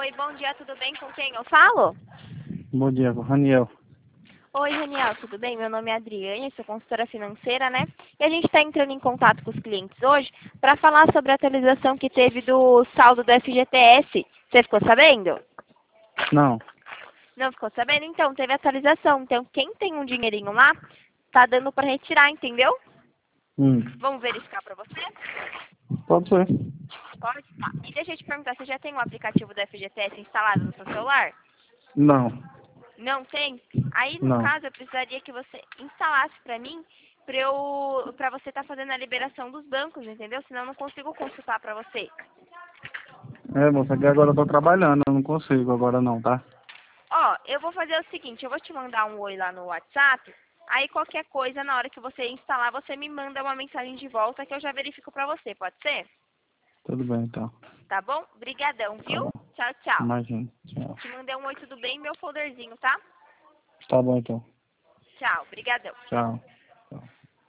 Oi, bom dia, tudo bem? Com quem eu falo? Bom dia, Raniel. Oi, Raniel, tudo bem? Meu nome é Adriane, sou consultora financeira, né? E a gente está entrando em contato com os clientes hoje para falar sobre a atualização que teve do saldo do FGTS. Você ficou sabendo? Não. Não ficou sabendo? Então, teve atualização. Então, quem tem um dinheirinho lá, tá dando para retirar, entendeu? Vamos verificar para você? Pode ser. Pode? Tá. E deixa eu te perguntar, você já tem o aplicativo do FGTS instalado no seu celular? Não. Não tem? Aí, no Não. caso, eu precisaria que você instalasse para mim, para você estar fazendo a liberação dos bancos, entendeu? Senão eu não consigo consultar para você. Moça, que agora eu tô trabalhando, eu não consigo agora não, tá? Ó, eu vou fazer o seguinte, eu vou te mandar um oi lá no WhatsApp, aí qualquer coisa, na hora que você instalar, você me manda uma mensagem de volta que eu já verifico para você, pode ser? Tudo bem, então. Tá bom? Brigadão, Tá viu? bom. Tchau, tchau. Imagina. Tchau. Te mandei um oi, tudo bem? Meu folderzinho, tá? Tá bom, então. Tchau, brigadão. Tchau.